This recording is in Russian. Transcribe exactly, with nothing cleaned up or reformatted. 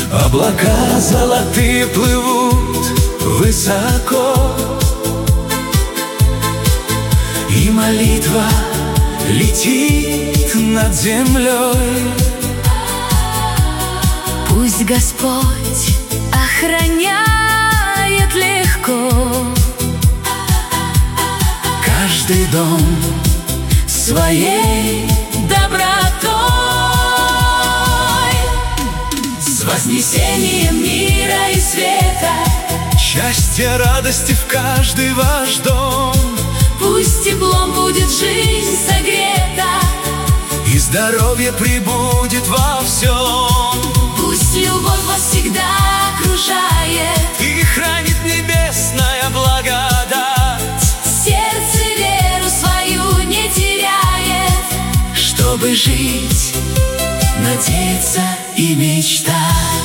Облака золотые плывут высоко, и молитва летит над землей. Пусть Господь охраняет легко каждый дом своей добротой. С вознесением мира и света, счастья, радости в каждый ваш дом. Пусть теплом будет жизнь согрета, и здоровье прибудет во всем. Пусть любовь вас всегда окружает, и хранит небесная благодать. Сердце веру свою не теряет, чтобы жить, надеяться и мечтать.